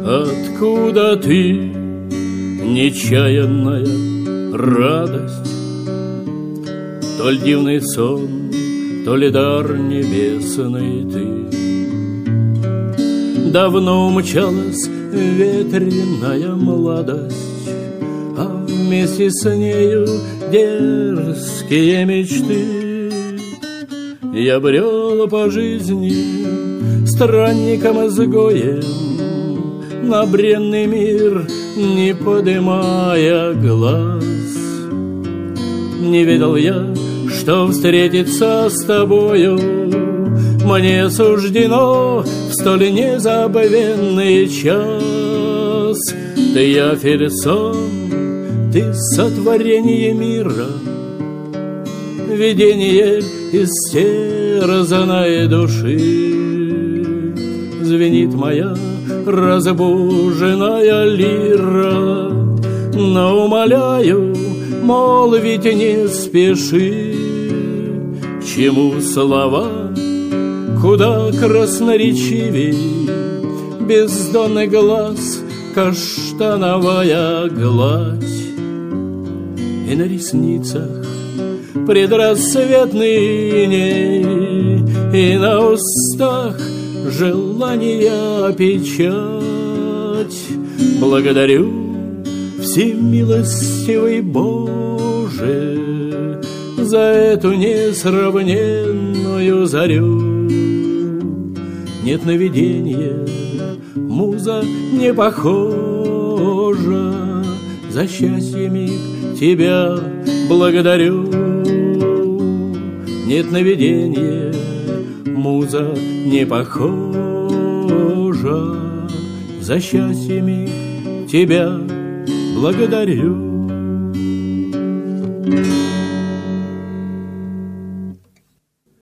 Откуда ты, нечаянная радость? То ли дивный сон, то ли дар небесный ты. Давно умчалась ветреная молодость, а вместе с нею дерзкие мечты. Я брел по жизни странником-изгоем, на бренный мир не подымая глаз. Не ведал я, что встретиться с тобою мне суждено в столь незабвенный час. Ты Фельсон, ты сотворение мира, видение истерзанной души. Звенит моя разбуженная лира, но умоляю, молвить не спеши. Чему слова куда красноречивей, бездонный глаз, каштановая гладь, и на ресницах предрассветный иней, и на устах желания печать. Благодарю, всемилостивый Боже, за эту несравненную зарю. Нет на видение, муза не похожа, за счастье миг тебя благодарю. Нет на видение, муза не похожа, за счастье миг тебя благодарю.